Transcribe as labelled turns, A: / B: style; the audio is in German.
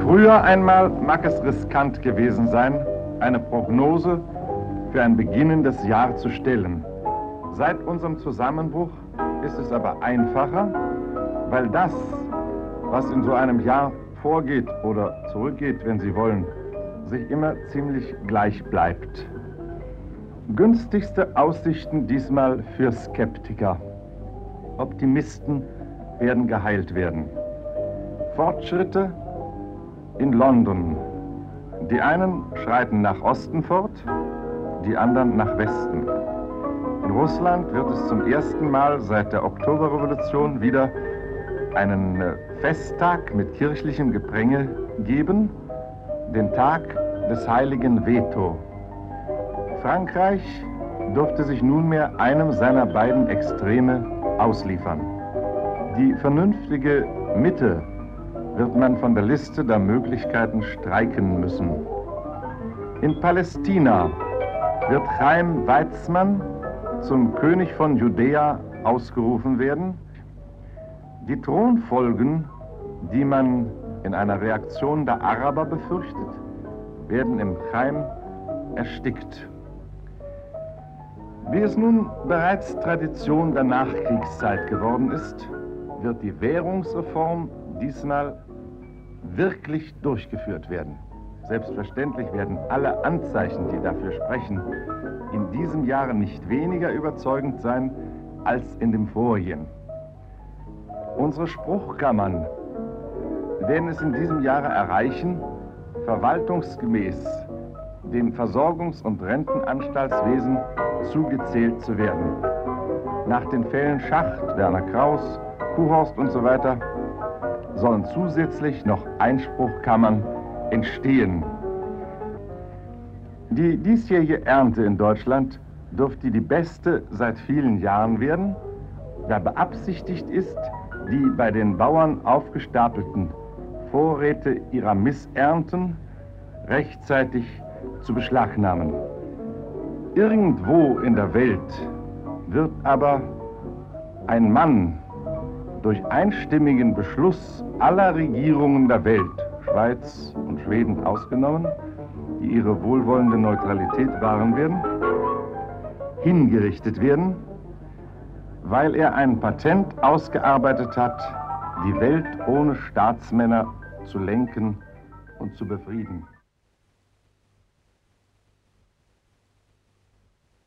A: Früher einmal mag es riskant gewesen sein, eine Prognose für ein beginnendes Jahr zu stellen. Seit unserem Zusammenbruch ist es aber einfacher, weil das, was in so einem Jahr vorgeht oder zurückgeht, wenn Sie wollen, sich immer ziemlich gleich bleibt. Günstigste Aussichten diesmal für Skeptiker. Optimisten werden geheilt werden. Fortschritte in London. Die einen schreiten nach Osten fort, die anderen nach Westen. In Russland wird es zum ersten Mal seit der Oktoberrevolution wieder einen Festtag mit kirchlichem Gepränge geben, den Tag des heiligen Veto. Frankreich durfte sich nunmehr einem seiner beiden Extreme ausliefern. Die vernünftige Mitte wird man von der Liste der Möglichkeiten streichen müssen. In Palästina wird Chaim Weizmann zum König von Judäa ausgerufen werden. Die Thronfolgen, die man in einer Reaktion der Araber befürchtet, werden im Chaim erstickt. Wie es nun bereits Tradition der Nachkriegszeit geworden ist, wird die Währungsreform diesmal wirklich durchgeführt werden. Selbstverständlich werden alle Anzeichen, die dafür sprechen, in diesem Jahre nicht weniger überzeugend sein als in dem vorigen. Unsere Spruchkammern werden es in diesem Jahre erreichen, verwaltungsgemäß dem Versorgungs- und Rentenanstaltswesen zugezählt zu werden. Nach den Fällen Schacht, Werner Kraus, Kuhhorst und so weiter sollen zusätzlich noch Einspruchkammern entstehen. Die diesjährige Ernte in Deutschland dürfte die beste seit vielen Jahren werden, da beabsichtigt ist, die bei den Bauern aufgestapelten Vorräte ihrer Missernten rechtzeitig zu beschlagnahmen. Irgendwo in der Welt wird aber ein Mann durch einstimmigen Beschluss aller Regierungen der Welt, Schweiz und Schweden ausgenommen, die ihre wohlwollende Neutralität wahren werden, hingerichtet werden, weil er ein Patent ausgearbeitet hat, die Welt ohne Staatsmänner zu lenken und zu befrieden.